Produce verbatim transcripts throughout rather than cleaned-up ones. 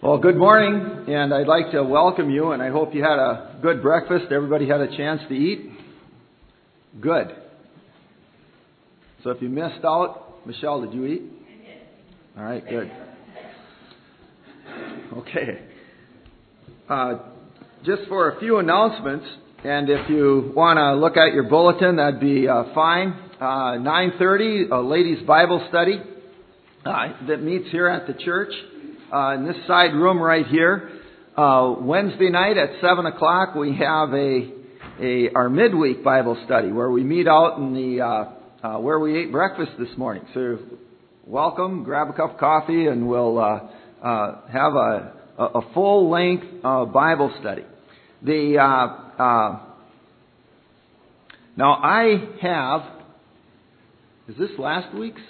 Well, good morning, and I'd like to welcome you, and I hope you had a good breakfast. Everybody had a chance to eat? Good. So if you missed out, Michelle, did you eat? I did. All right, good. Okay. Uh, just for a few announcements, and if you want to look at your bulletin, that'd be uh, fine. Uh, nine thirty, a ladies' Bible study uh, that meets here at the church. Uh, in this side room right here. Uh, Wednesday night at seven o'clock we have a, a our midweek Bible study where we meet out in the uh, uh, where we ate breakfast this morning. So welcome, grab a cup of coffee, and we'll uh, uh, have a, a full length uh, Bible study. The uh, uh, now I have is this last week's?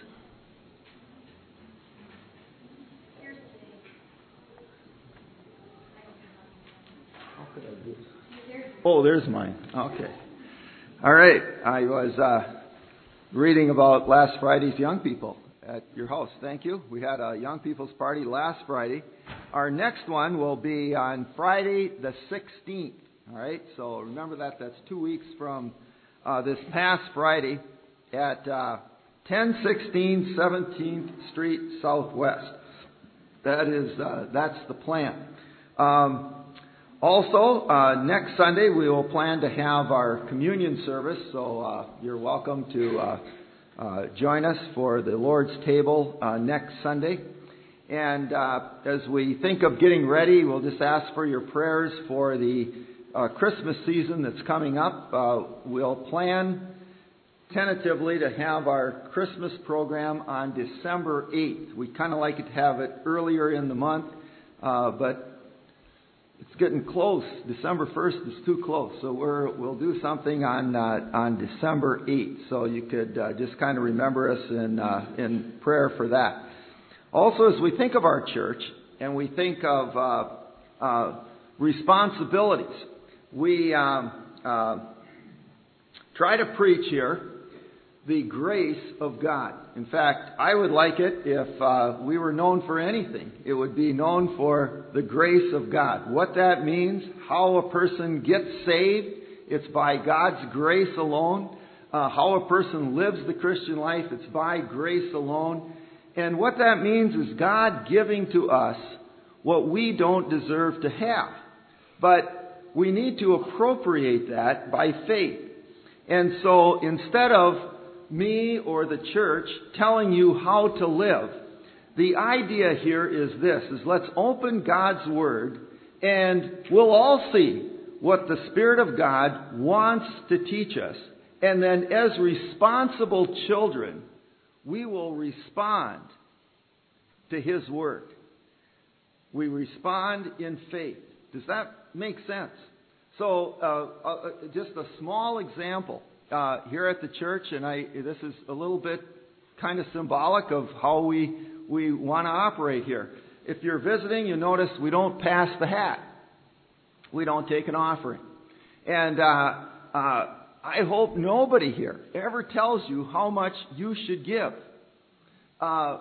Oh, there's mine. Okay. All right. I was uh, reading about last Friday's young people at your house. Thank you. We had a young people's party last Friday. Our next one will be on Friday the sixteenth. All right. So remember that. That's two weeks from uh, this past Friday at uh, ten sixteen seventeenth Street Southwest. That is uh, that's the plan. Um, Also, uh, next Sunday we will plan to have our communion service, so uh, you're welcome to uh, uh, join us for the Lord's table uh, next Sunday. And uh, as we think of getting ready, we'll just ask for your prayers for the uh, Christmas season that's coming up. Uh, we'll plan tentatively to have our Christmas program on December eighth. We'd kind of like it to have it earlier in the month, uh, but it's getting close. December first is too close, so we're, we'll do something on uh, on December eighth. So you could uh, just kind of remember us in uh, in prayer for that. Also, as we think of our church and we think of uh, uh, responsibilities, we um, uh, try to preach here the grace of God. In fact, I would like it if uh, we were known for anything. It would be known for the grace of God. What that means, how a person gets saved, it's by God's grace alone. Uh, how a person lives the Christian life, it's by grace alone. And what that means is God giving to us what we don't deserve to have. But we need to appropriate that by faith. And so instead of me or the church telling you how to live, the idea here is this, is let's open God's Word and we'll all see what the Spirit of God wants to teach us. And then as responsible children, we will respond to His Word. We respond in faith. Does that make sense? So uh, uh, just a small example. Uh, here at the church, and I this is a little bit kind of symbolic of how we we want to operate here. If you're visiting, you notice we don't pass the hat. We don't take an offering. And uh, uh, I hope nobody here ever tells you how much you should give. Uh,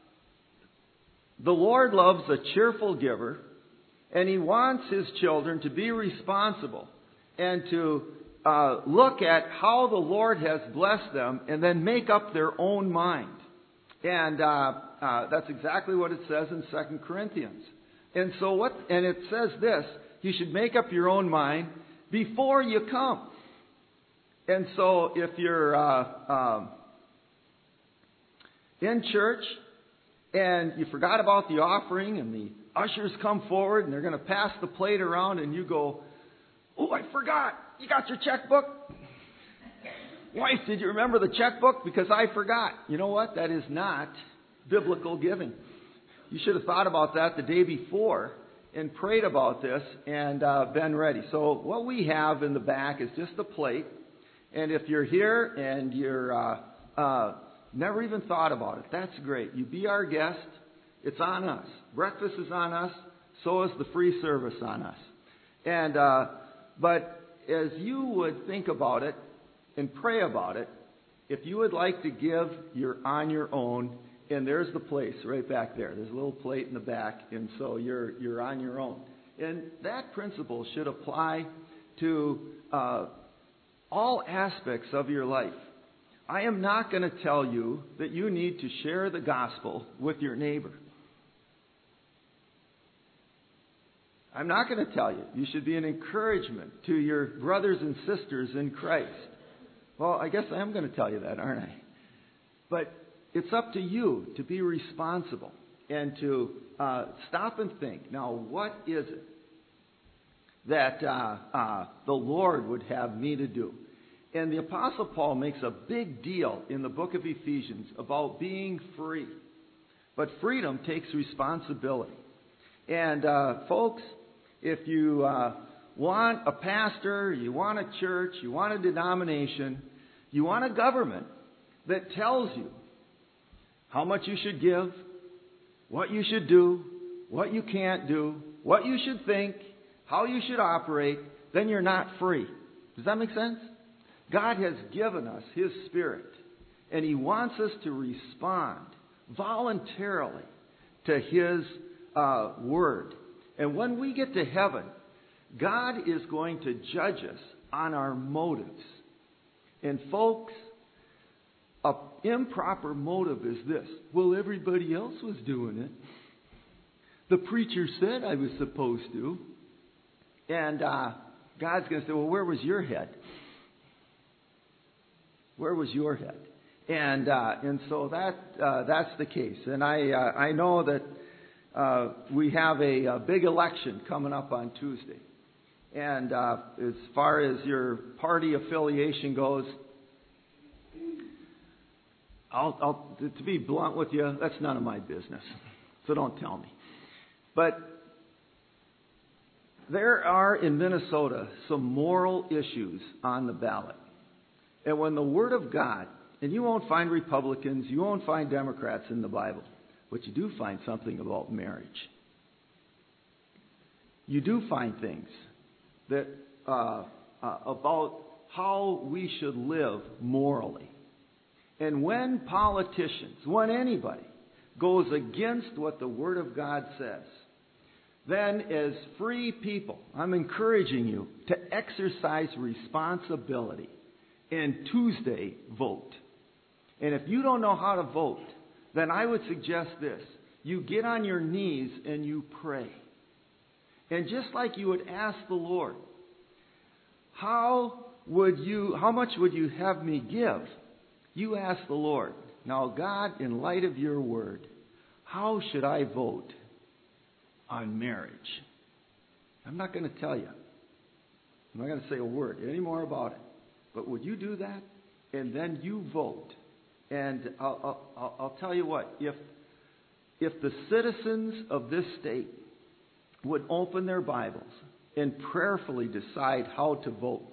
the Lord loves a cheerful giver, and He wants His children to be responsible and to Uh, look at how the Lord has blessed them and then make up their own mind. And uh, uh, that's exactly what it says in Second Corinthians. And so what? And it says this, you should make up your own mind before you come. And so if you're uh, um, in church and you forgot about the offering and the ushers come forward and they're going to pass the plate around and you go, oh, I forgot. You got your checkbook? Wife, did you remember the checkbook? Because I forgot. You know what? That is not biblical giving. You should have thought about that the day before and prayed about this and uh, been ready. So what we have in the back is just a plate. And if you're here and you're uh, uh, never even thought about it, that's great. You be our guest. It's on us. Breakfast is on us. So is the free service on us. And uh, but as you would think about it and pray about it, if you would like to give, you're on your own And there's the place right back there. There's a little plate in the back, and so you're you're on your own. And that principle should apply to uh, all aspects of your life. I am not going to tell you that you need to share the gospel with your neighbor. I'm not going to tell you. You should be an encouragement to your brothers and sisters in Christ. Well, I guess I am going to tell you that, aren't I? But it's up to you to be responsible and to uh, stop and think. Now, what is it that uh, uh, the Lord would have me to do? And the Apostle Paul makes a big deal in the book of Ephesians about being free. But freedom takes responsibility. And uh, folks, if you uh, want a pastor, you want a church, you want a denomination, you want a government that tells you how much you should give, what you should do, what you can't do, what you should think, how you should operate, then you're not free. Does that make sense? God has given us His Spirit, and He wants us to respond voluntarily to His uh, Word. And when we get to heaven, God is going to judge us on our motives. And folks, an improper motive is this. Well, everybody else was doing it. The preacher said I was supposed to. And uh, God's going to say, well, where was your head? Where was your head? And uh, and so that uh, that's the case. And I uh, I know that uh, we have a, a big election coming up on Tuesday. And uh, as far as your party affiliation goes, I'll, I'll to be blunt with you, that's none of my business. So don't tell me. But there are in Minnesota some moral issues on the ballot. And when the Word of God, and you won't find Republicans, you won't find Democrats in the Bible, but you do find something about marriage. You do find things that uh, uh, about how we should live morally. And when politicians, when anybody goes against what the Word of God says, then as free people, I'm encouraging you to exercise responsibility and Tuesday vote. And if you don't know how to vote, then I would suggest this. You get on your knees and you pray. And just like you would ask the Lord, how would you, how much would you have me give? You ask the Lord, now God, in light of your word, how should I vote on marriage? I'm not going to tell you. I'm not going to say a word any more about it. But would you do that? And then you vote. And I'll, I'll, I'll tell you what, if, if the citizens of this state would open their Bibles and prayerfully decide how to vote,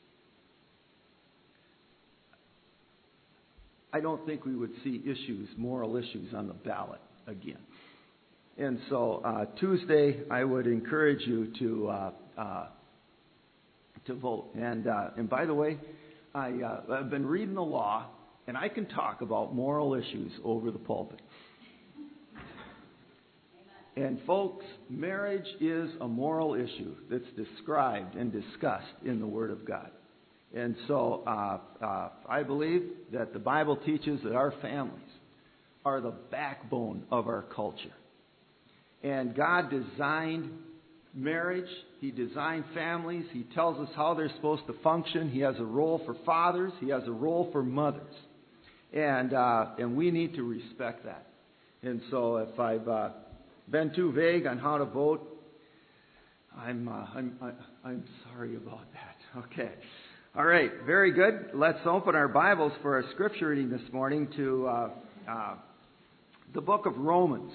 I don't think we would see issues, moral issues on the ballot again. And so uh, Tuesday, I would encourage you to uh, uh, to vote. And uh, and by the way, I, uh, I've been reading the law, and I can talk about moral issues over the pulpit. And folks, marriage is a moral issue that's described and discussed in the Word of God. And so uh, uh, I believe that the Bible teaches that our families are the backbone of our culture. And God designed marriage. He designed families. He tells us how they're supposed to function. He has a role for fathers. He has a role for mothers. And uh, and we need to respect that. And so if I've uh, been too vague on how to vote, I'm, uh, I'm, I, I'm sorry about that. Okay. All right. Very good. Let's open our Bibles for our scripture reading this morning to uh, uh, the book of Romans.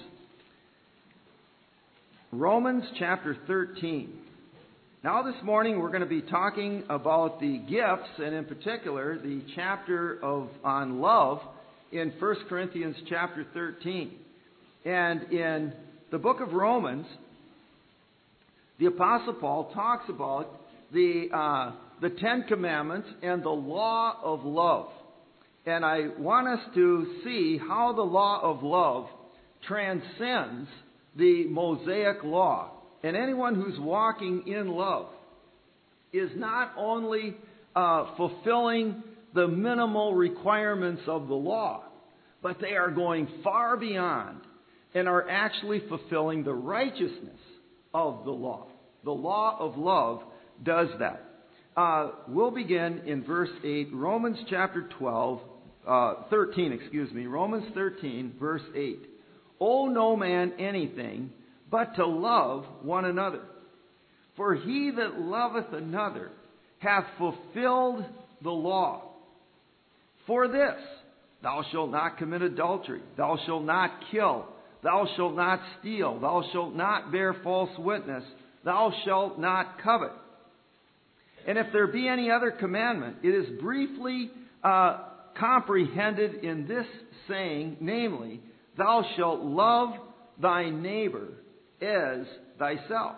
Romans chapter thirteen. Now this morning we're going to be talking about the gifts, and in particular the chapter of on love in First Corinthians chapter thirteen. And in the book of Romans, the Apostle Paul talks about the uh, the Ten Commandments and the law of love. And I want us to see how the law of love transcends the Mosaic law. And anyone who's walking in love is not only uh, fulfilling the minimal requirements of the law, but they are going far beyond and are actually fulfilling the righteousness of the law. The law of love does that. Uh, we'll begin in verse eight, Romans chapter twelve, uh, thirteen, excuse me, Romans thirteen, verse eight. Owe no man anything but to love one another. For he that loveth another hath fulfilled the law. For this, thou shalt not commit adultery, thou shalt not kill, thou shalt not steal, thou shalt not bear false witness, thou shalt not covet. And if there be any other commandment, it is briefly uh, comprehended in this saying, namely, thou shalt love thy neighbor as thyself.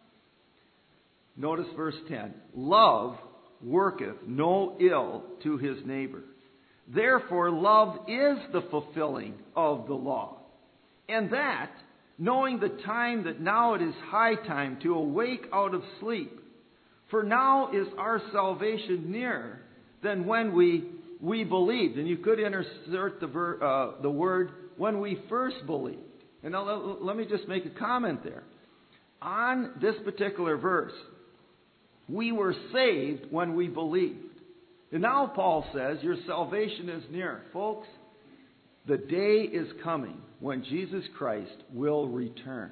Notice verse ten. Love worketh no ill to his neighbor. Therefore, love is the fulfilling of the law. And that, knowing the time that now it is high time to awake out of sleep, for now is our salvation nearer than when we we believed. And you could insert the, ver, uh, the word, when we first believed. And now let, let me just make a comment there. On this particular verse, we were saved when we believed. And now Paul says, your salvation is near. Folks, the day is coming when Jesus Christ will return.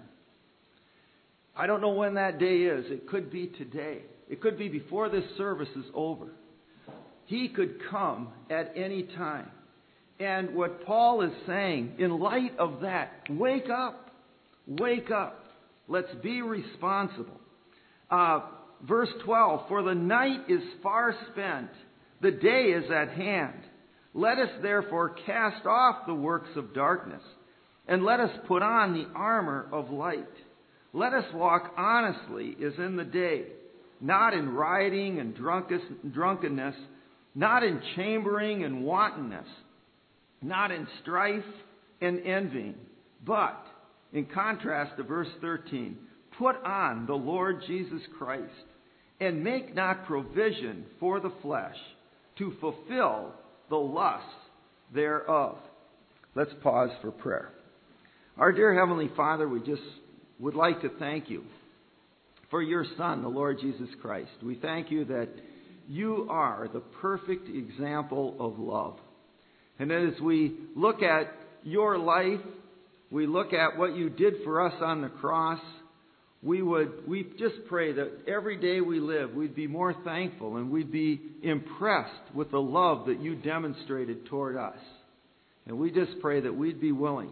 I don't know when that day is. It could be today. It could be before this service is over. He could come at any time. And what Paul is saying, in light of that, wake up. Wake up. Let's be responsible. Uh, verse twelve, for the night is far spent, the day is at hand. Let us therefore cast off the works of darkness, and let us put on the armor of light. Let us walk honestly as in the day, not in rioting and drunkenness, not in chambering and wantonness, not in strife and envying, but, in contrast to verse thirteen, put on the Lord Jesus Christ, and make not provision for the flesh to fulfill the lusts thereof. Let's pause for prayer. Our dear Heavenly Father, we just would like to thank you for your Son, the Lord Jesus Christ. We thank you that you are the perfect example of love. And as we look at your life, we look at what you did for us on the cross, we would we just pray that every day we live, we'd be more thankful and we'd be impressed with the love that you demonstrated toward us. And we just pray that we'd be willing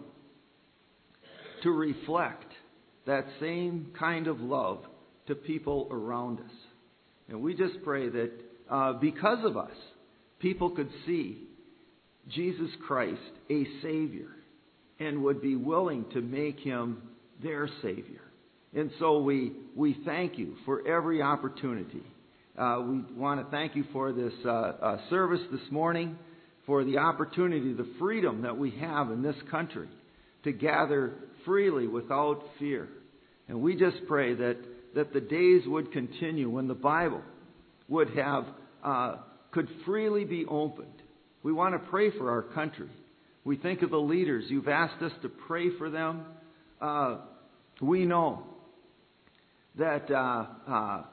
to reflect that same kind of love to people around us. And we just pray that uh, because of us, people could see Jesus Christ a Savior and would be willing to make him their Savior. And so we, we thank you for every opportunity. Uh, we want to thank you for this uh, uh, service this morning, for the opportunity, the freedom that we have in this country to gather freely without fear. And we just pray that, that the days would continue when the Bible would have, uh, could freely be opened. We want to pray for our country. We think of the leaders. You've asked us to pray for them. Uh, we know that uh, uh,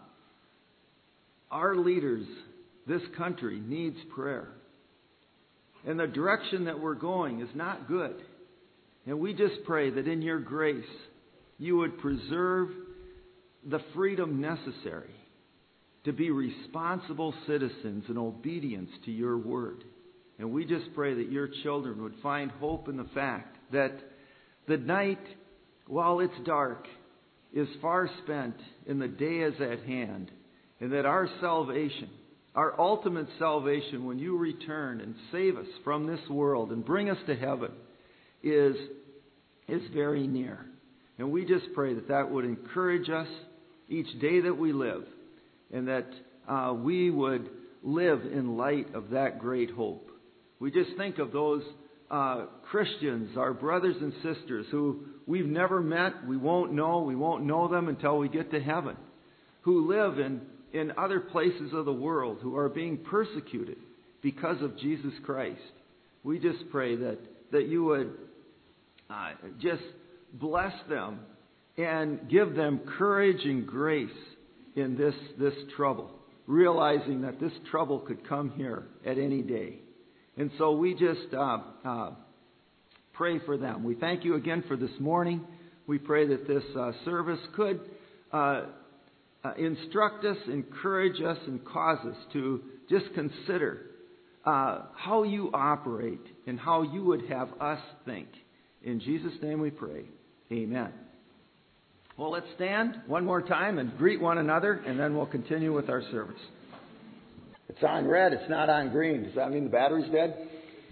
our leaders, this country, needs prayer. And the direction that we're going is not good. And we just pray that in your grace, you would preserve the freedom necessary to be responsible citizens in obedience to your word. And we just pray that your children would find hope in the fact that the night, while it's dark, is far spent and the day is at hand. And that our salvation, our ultimate salvation, when you return and save us from this world and bring us to heaven, is, is very near. And we just pray that that would encourage us each day that we live. And that uh, we would live in light of that great hope. We just think of those uh, Christians, our brothers and sisters, who we've never met, we won't know, we won't know them until we get to heaven, who live in, in other places of the world, who are being persecuted because of Jesus Christ. We just pray that, that you would uh, just bless them and give them courage and grace in this, this trouble, realizing that this trouble could come here at any day. And so we just uh, uh, pray for them. We thank you again for this morning. We pray that this uh, service could uh, uh, instruct us, encourage us, and cause us to just consider uh, how you operate and how you would have us think. In Jesus' name we pray. Amen. Well, let's stand one more time and greet one another, and then we'll continue with our service. It's on red. It's not on green. Does that mean the battery's dead?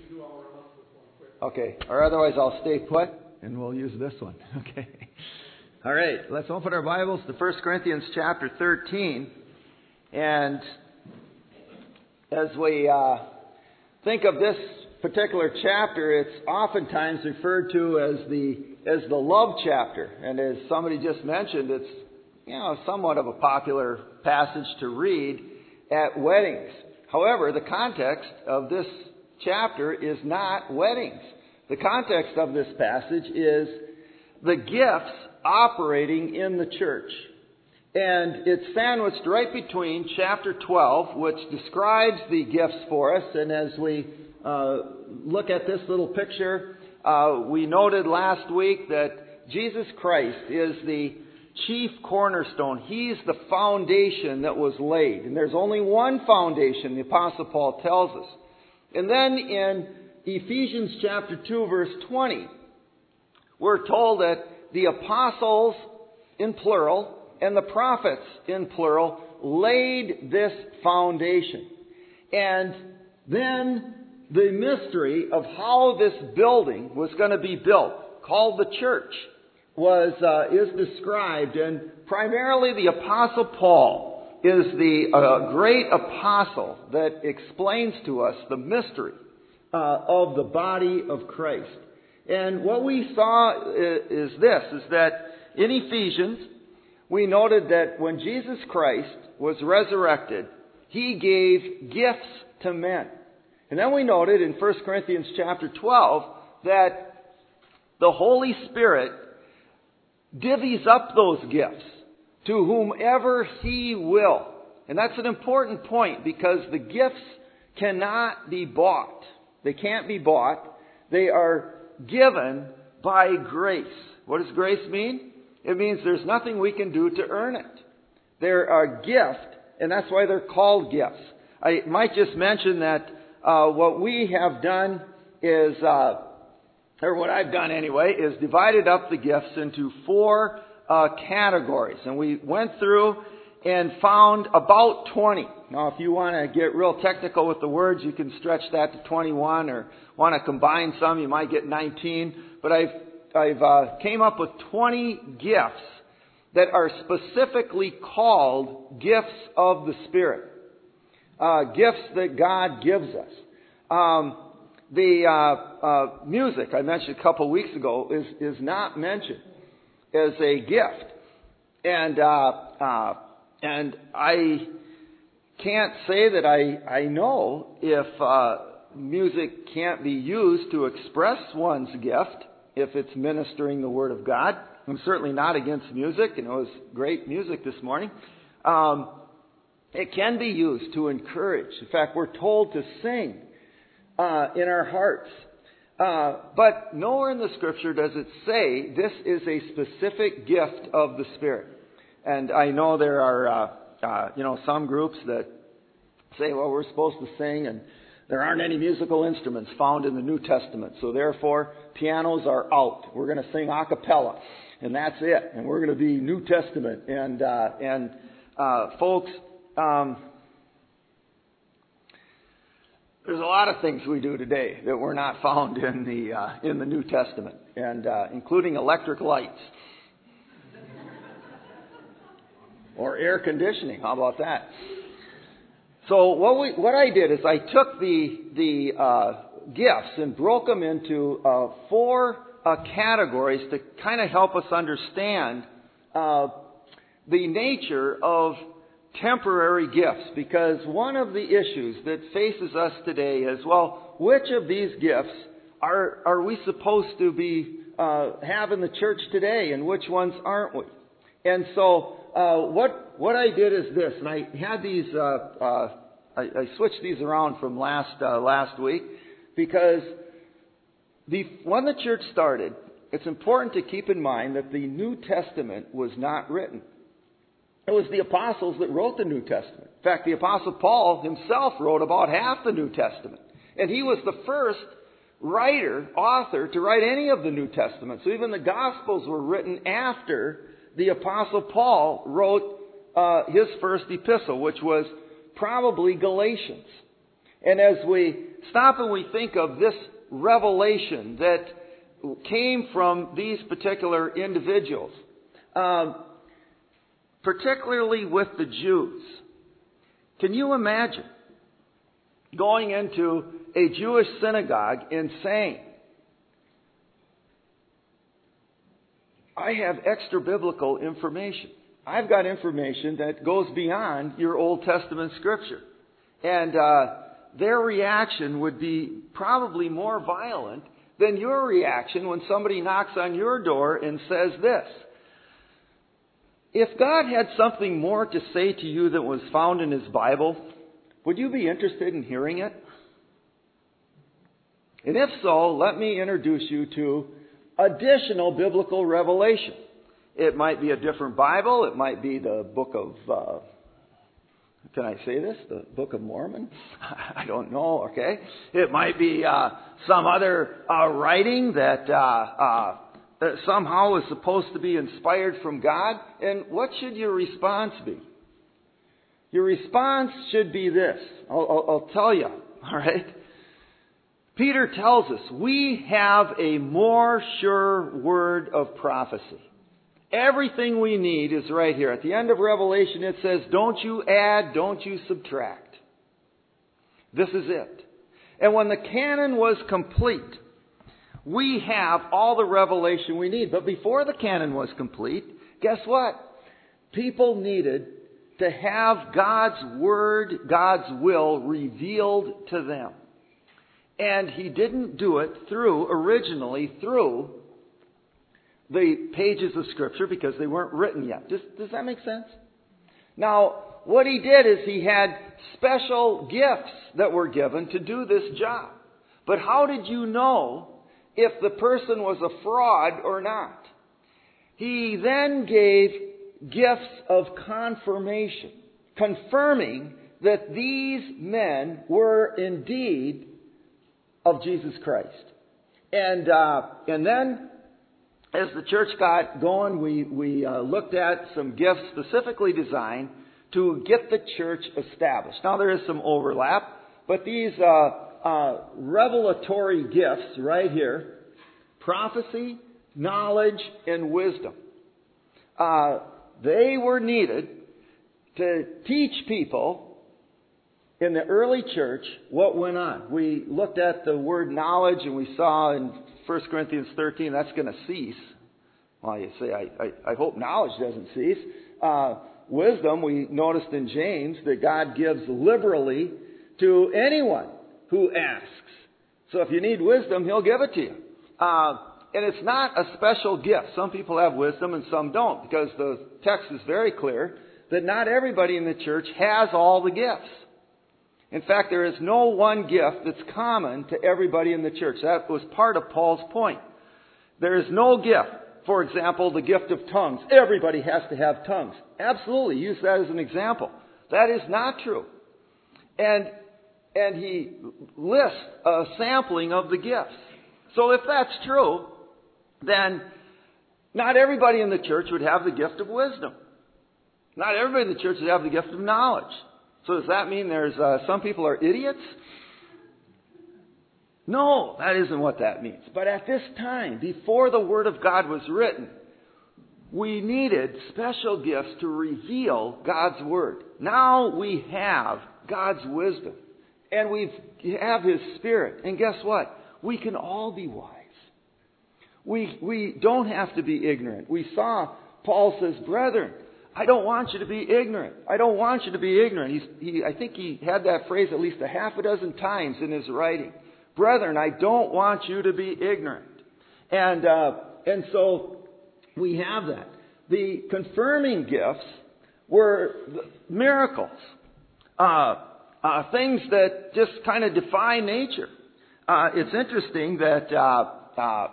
Okay. Or otherwise I'll stay put, and we'll use this one. Okay. All right. Let's open our Bibles to First Corinthians chapter thirteen. And as we uh, think of this particular chapter, it's oftentimes referred to as the as the love chapter. And as somebody just mentioned, it's, you know, somewhat of a popular passage to read at weddings. However, the context of this chapter is not weddings. The context of this passage is the gifts operating in the church. And it's sandwiched right between chapter twelve, which describes the gifts for us. And as we uh, look at this little picture, uh, we noted last week that Jesus Christ is the chief cornerstone. He's the foundation that was laid. And there's only one foundation, the Apostle Paul tells us. And then in Ephesians chapter two, verse twenty, we're told that the apostles, in plural, and the prophets, in plural, laid this foundation. And then the mystery of how this building was going to be built, called the church, was uh, is described, and primarily the Apostle Paul is the uh, great apostle that explains to us the mystery uh, of the body of Christ. And what we saw is this, is that in Ephesians, we noted that when Jesus Christ was resurrected, He gave gifts to men. And then we noted in First Corinthians chapter twelve that the Holy Spirit divvies up those gifts to whomever He will. And that's an important point, because the gifts cannot be bought. They can't be bought. They are given by grace. What does grace mean? It means there's nothing we can do to earn it. They're a gift, and that's why they're called gifts. I might just mention that uh, what we have done is... Uh, or what I've done anyway, is divided up the gifts into four uh, categories. And we went through and found about twenty. Now, if you want to get real technical with the words, you can stretch that to twenty-one, or want to combine some, you might get nineteen. But I've, I've uh, came up with twenty gifts that are specifically called gifts of the Spirit. Uh, gifts that God gives us. Um, The uh, uh, music I mentioned a couple of weeks ago is, is not mentioned as a gift. And uh, uh, and I can't say that I, I know if uh, music can't be used to express one's gift, if it's ministering the Word of God. I'm certainly not against music, and it was great music this morning. Um, it can be used to encourage. In fact, we're told to sing Uh, in our hearts. Uh, but nowhere in the Scripture does it say this is a specific gift of the Spirit. And I know there are, uh, uh, you know, some groups that say, well, we're supposed to sing, and there aren't any musical instruments found in the New Testament, so therefore pianos are out. We're going to sing a cappella, and that's it. And we're going to be New Testament. And uh, and uh, folks, um, there's a lot of things we do today that were not found in the uh, in the New Testament, and uh, including electric lights or air conditioning. How about that? So what we what I did is I took the the uh, gifts and broke them into uh, four uh, categories to kind of help us understand uh, the nature of temporary gifts. Because one of the issues that faces us today is, well, which of these gifts are are we supposed to be uh, have in the church today, and which ones aren't we? And so uh, what what I did is this, and I had these. Uh, uh, I, I switched these around from last uh, last week because the when the church started, it's important to keep in mind that the New Testament was not written. It was the apostles that wrote the New Testament. In fact, the Apostle Paul himself wrote about half the New Testament. And he was the first writer, author, to write any of the New Testament. So even the Gospels were written after the Apostle Paul wrote uh, his first epistle, which was probably Galatians. And as we stop and we think of this revelation that came from these particular individuals, um, particularly with the Jews, can you imagine going into a Jewish synagogue and saying, I have extra biblical information. I've got information that goes beyond your Old Testament scripture. And uh, their reaction would be probably more violent than your reaction when somebody knocks on your door and says this. If God had something more to say to you than was found in His Bible, would you be interested in hearing it? And if so, let me introduce you to additional biblical revelation. It might be a different Bible. It might be the book of, uh, can I say this? The Book of Mormon? I don't know, okay? It might be uh, some other uh, writing that uh, uh, that somehow is supposed to be inspired from God. And what should your response be? Your response should be this. I'll, I'll, I'll tell you, all right? Peter tells us we have a more sure word of prophecy. Everything we need is right here. At the end of Revelation, it says, don't you add, don't you subtract. This is it. And when the canon was complete, we have all the revelation we need. But before the canon was complete, guess what? People needed to have God's word, God's will revealed to them. And He didn't do it through, originally, through the pages of Scripture because they weren't written yet. Does, does that make sense? Now, what He did is He had special gifts that were given to do this job. But how did you know if the person was a fraud or not? He then gave gifts of confirmation, confirming that these men were indeed of Jesus Christ. And uh, and then, as the church got going, we, we uh, looked at some gifts specifically designed to get the church established. Now, there is some overlap, but these uh, uh, revelatory gifts right here, prophecy, knowledge, and wisdom, uh, they were needed to teach people in the early church what went on. We looked at the word knowledge, and we saw in First Corinthians thirteen that's going to cease. Well, you say, I, I, I hope knowledge doesn't cease. Uh, wisdom, we noticed in James that God gives liberally to anyone who asks. So if you need wisdom, He'll give it to you. Uh, and it's not a special gift. Some people have wisdom and some don't, because the text is very clear that not everybody in the church has all the gifts. In fact, there is no one gift that's common to everybody in the church. That was part of Paul's point. There is no gift. For example, the gift of tongues. Everybody has to have tongues. Absolutely. Use that as an example. That is not true. And, and he lists a sampling of the gifts. So if that's true, then not everybody in the church would have the gift of wisdom. Not everybody in the church would have the gift of knowledge. So does that mean there's uh, some people are idiots? No, that isn't what that means. But at this time, before the Word of God was written, we needed special gifts to reveal God's Word. Now we have God's wisdom. And we have His Spirit. And guess what? We can all be wise. We, we don't have to be ignorant. We saw Paul says, brethren, I don't want you to be ignorant. I don't want you to be ignorant. He's, he, I think he had that phrase at least a half a dozen times in his writing. Brethren, I don't want you to be ignorant. And, uh, and so we have that. The confirming gifts were miracles. Uh, uh, things that just kind of defy nature. Uh, it's interesting that uh, uh,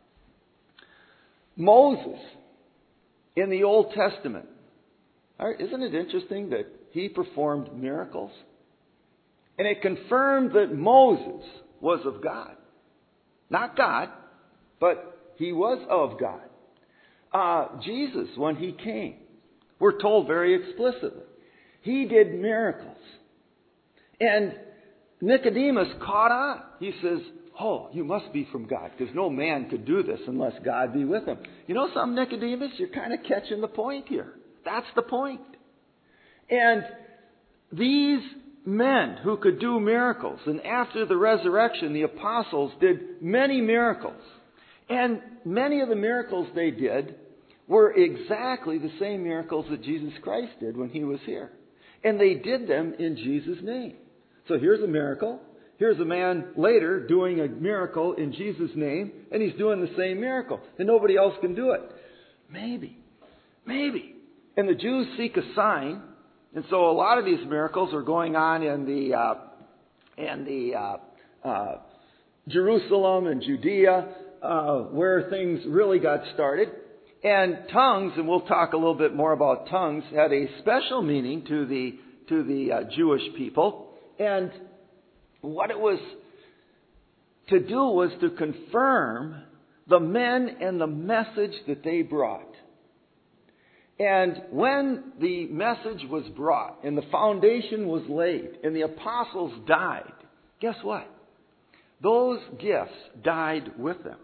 Moses in the Old Testament, isn't it interesting that he performed miracles? And it confirmed that Moses was of God. Not God, but he was of God. Uh, Jesus, when he came, we're told very explicitly, he did miracles. And Nicodemus caught on. He says, oh, you must be from God, because no man could do this unless God be with him. You know something, Nicodemus? You're kind of catching the point here. That's the point. And these men who could do miracles, and after the resurrection, the apostles did many miracles. And many of the miracles they did were exactly the same miracles that Jesus Christ did when he was here. And they did them in Jesus' name. So here's a miracle. Here's a man later doing a miracle in Jesus' name, and he's doing the same miracle. And nobody else can do it. Maybe. Maybe. And the Jews seek a sign. And so a lot of these miracles are going on in the uh, in the uh, uh, Jerusalem and Judea, uh, where things really got started. And tongues, and we'll talk a little bit more about tongues, had a special meaning to the to the uh, Jewish people. And what it was to do was to confirm the men and the message that they brought. And when the message was brought and the foundation was laid and the apostles died, guess what? Those gifts died with them.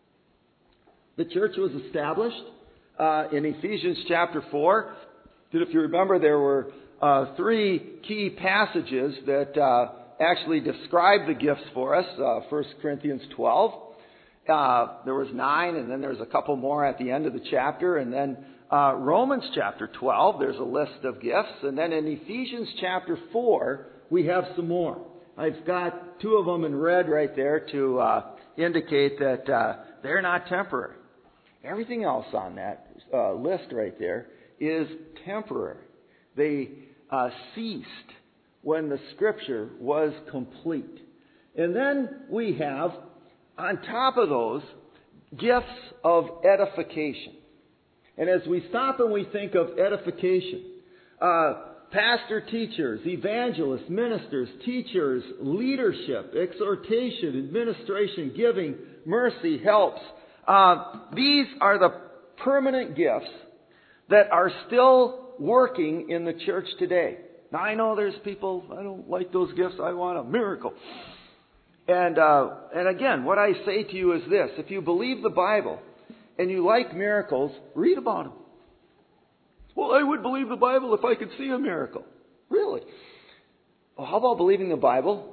The church was established uh, in Ephesians chapter four. If you remember, there were uh, three key passages that uh, actually describe the gifts for us. Uh, First Corinthians twelve. Uh, there was nine, and then there's a couple more at the end of the chapter. And then uh, Romans chapter twelve, there's a list of gifts. And then in Ephesians chapter four, we have some more. I've got two of them in red right there to uh, indicate that uh, they're not temporary. Everything else on that uh, list right there is temporary. They uh, ceased when the Scripture was complete. And then we have, on top of those, gifts of edification. And as we stop and we think of edification, uh, pastor teachers, evangelists, ministers, teachers, leadership, exhortation, administration, giving, mercy, helps. Uh, these are the permanent gifts that are still working in the church today. Now, I know there's people, I don't like those gifts, I want a miracle. And uh, and again, what I say to you is this. If you believe the Bible and you like miracles, read about them. Well, I would believe the Bible if I could see a miracle. Really? Well, how about believing the Bible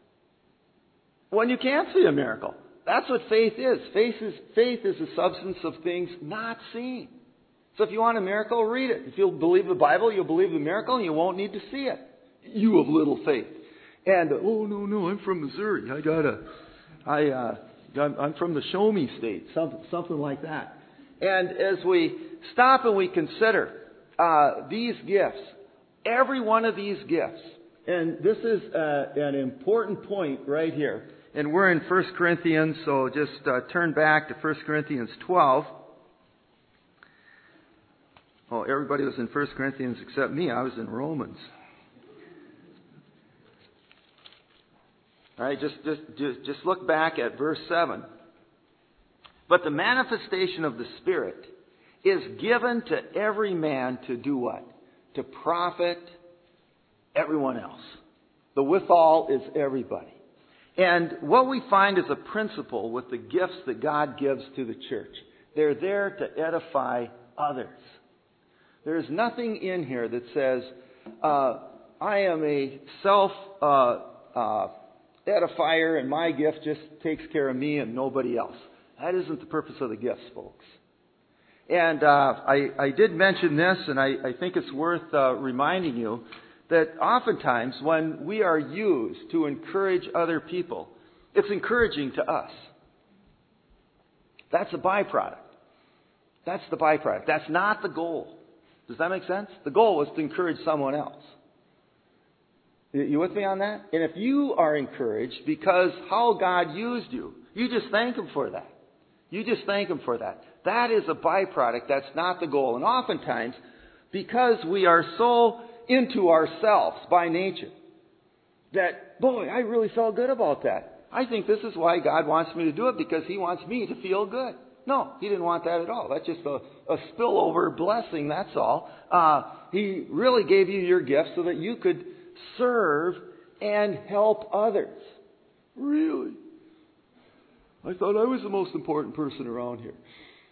when you can't see a miracle? That's what faith is. Faith is, faith is the substance of things not seen. So if you want a miracle, read it. If you'll believe the Bible, you'll believe the miracle, and you won't need to see it. You of little faith. And, uh, oh, no, no, I'm from Missouri. I gotta, I, uh, I'm, I'm from the Show Me State. Something, something like that. And as we stop and we consider uh, these gifts, every one of these gifts, and this is uh, an important point right here. And we're in First Corinthians, so just uh, turn back to First Corinthians twelve. Oh, everybody was in First Corinthians except me. I was in Romans. All right, just, just, just, just look back at verse seven. But the manifestation of the Spirit is given to every man to do what? To profit everyone else. The withal is everybody. And what we find is a principle with the gifts that God gives to the church. They're there to edify others. There's nothing in here that says, uh, I am a self, uh, uh, edifier and my gift just takes care of me and nobody else. That isn't the purpose of the gifts, folks. And uh, I, I did mention this, and I, I think it's worth uh, reminding you that oftentimes when we are used to encourage other people, it's encouraging to us. That's a byproduct. That's the byproduct. That's not the goal. Does that make sense? The goal was to encourage someone else. You with me on that? And if you are encouraged because how God used you, you just thank Him for that. You just thank Him for that. That is a byproduct. That's not the goal. And oftentimes, because we are so into ourselves by nature, that, boy, I really felt good about that. I think this is why God wants me to do it, because He wants me to feel good. No, He didn't want that at all. That's just a, a spillover blessing, that's all. Uh, he really gave you your gift so that you could serve and help others. Really? I thought I was the most important person around here.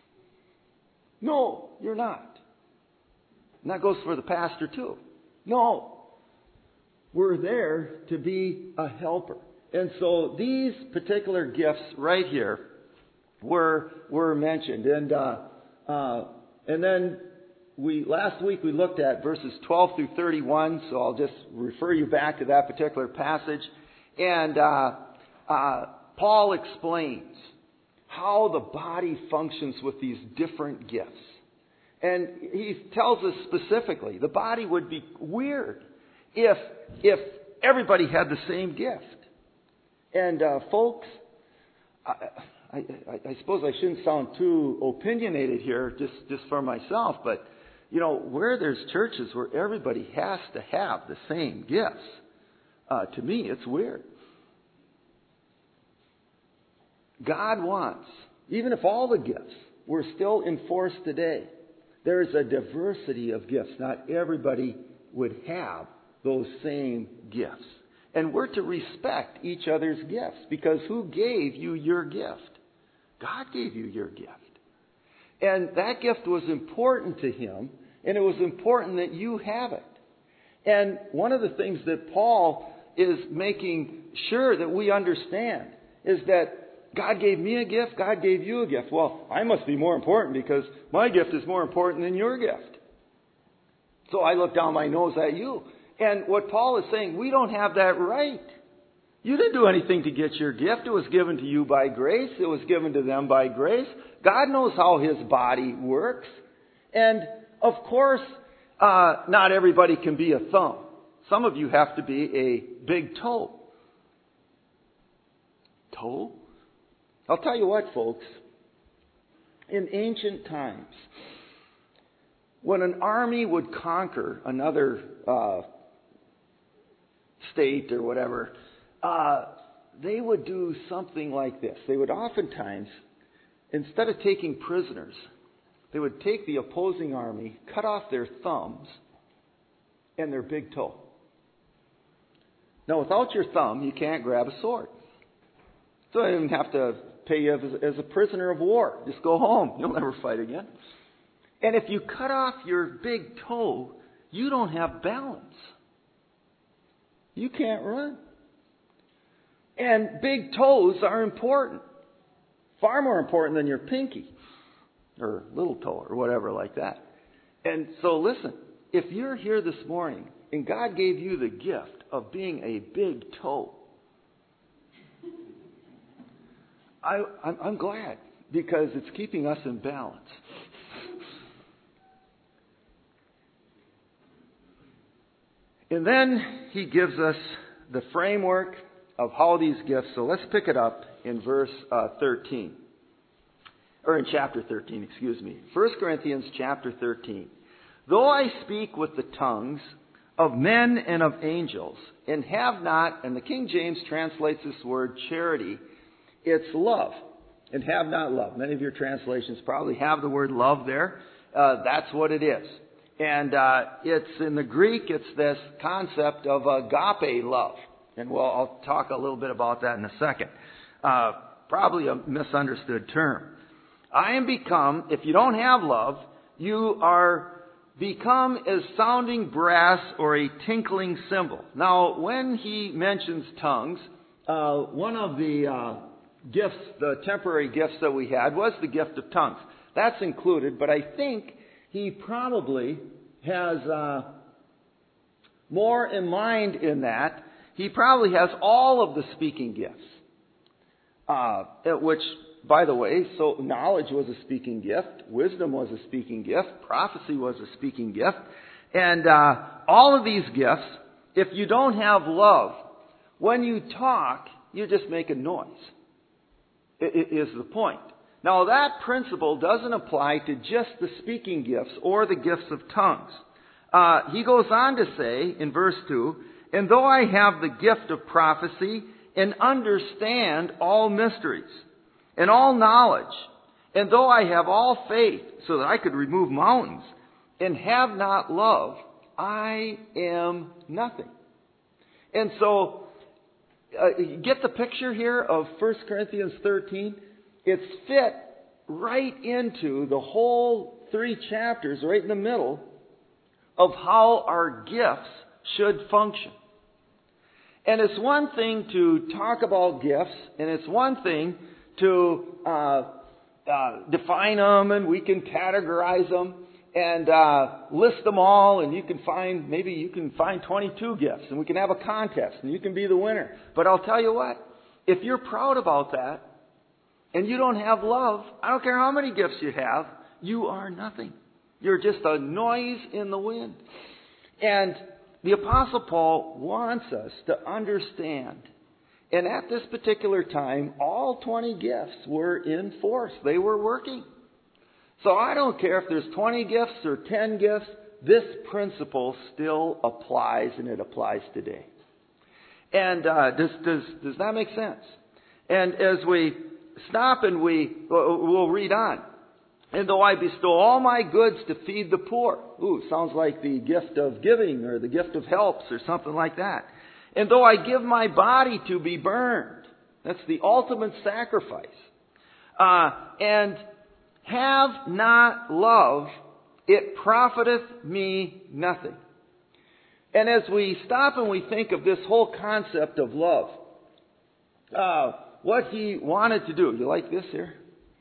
No, you're not. And that goes for the pastor too. No. We're there to be a helper. And so these particular gifts right here were were mentioned. And uh, uh, and then we last week we looked at verses twelve through thirty-one. So I'll just refer you back to that particular passage. And uh, uh, Paul explains how the body functions with these different gifts. And he tells us specifically, the body would be weird if if everybody had the same gift. And uh, folks, I, I, I, I suppose I shouldn't sound too opinionated here, just, just for myself, but you know, where there's churches where everybody has to have the same gifts, uh, to me, it's weird. God wants, even if all the gifts were still in force today, there's a diversity of gifts. Not everybody would have those same gifts. And we're to respect each other's gifts, because who gave you your gift? God gave you your gift. And that gift was important to Him, and it was important that you have it. And one of the things that Paul is making sure that we understand is that God gave me a gift, God gave you a gift. Well, I must be more important because my gift is more important than your gift. So I look down my nose at you. And what Paul is saying, we don't have that right. You didn't do anything to get your gift. It was given to you by grace. It was given to them by grace. God knows how His body works. And, of course, uh, not everybody can be a thumb. Some of you have to be a big toe. Toe? I'll tell you what, folks. In ancient times, when an army would conquer another uh, state or whatever, uh, they would do something like this. They would oftentimes, instead of taking prisoners, they would take the opposing army, cut off their thumbs and their big toe. Now, without your thumb, you can't grab a sword. So they didn't have to pay you as, as a prisoner of war. Just go home. You'll never fight again. And if you cut off your big toe, you don't have balance. You can't run. And big toes are important. Far more important than your pinky or little toe or whatever like that. And so listen, if you're here this morning and God gave you the gift of being a big toe, I, I'm, I'm glad, because it's keeping us in balance. And then he gives us the framework of how these gifts. So let's pick it up in verse uh, thirteen. Or in chapter thirteen, excuse me. First Corinthians chapter thirteen. Though I speak with the tongues of men and of angels, and have not, and the King James translates this word charity, it's love, and have not love. Many of your translations probably have the word love there. Uh, that's what it is. And uh, it's in the Greek, it's this concept of agape love. And well, I'll talk a little bit about that in a second. Uh, probably a misunderstood term. I am become, if you don't have love, you are become as sounding brass or a tinkling cymbal. Now, when he mentions tongues, uh, one of the uh, gifts, the temporary gifts that we had, was the gift of tongues. That's included, but I think he probably has uh, more in mind in that. He probably has all of the speaking gifts, uh, which, by the way, so knowledge was a speaking gift, wisdom was a speaking gift, prophecy was a speaking gift, and uh, all of these gifts, if you don't have love, when you talk, you just make a noise, it is the point. Now, that principle doesn't apply to just the speaking gifts or the gifts of tongues. Uh, he goes on to say in verse two, "And though I have the gift of prophecy and understand all mysteries and all knowledge, and though I have all faith so that I could remove mountains and have not love, I am nothing." And so, uh, get the picture here of First Corinthians thirteen. It's fit right into the whole three chapters, right in the middle, of how our gifts should function. And it's one thing to talk about gifts, and it's one thing to uh, uh, define them, and we can categorize them and uh, list them all, and you can find, maybe you can find twenty-two gifts, and we can have a contest, and you can be the winner. But I'll tell you what, if you're proud about that, and you don't have love, I don't care how many gifts you have, you are nothing. You're just a noise in the wind. And the Apostle Paul wants us to understand. And at this particular time, all twenty gifts were in force. They were working. So I don't care if there's twenty gifts or ten gifts, this principle still applies, and it applies today. And uh, does, does, does that make sense? And as we stop and we, we'll read on. "And though I bestow all my goods to feed the poor." Ooh, sounds like the gift of giving or the gift of helps or something like that. "And though I give my body to be burned." That's the ultimate sacrifice. Uh, "and have not love, it profiteth me nothing." And as we stop and we think of this whole concept of love, uh, what he wanted to do, you like this here?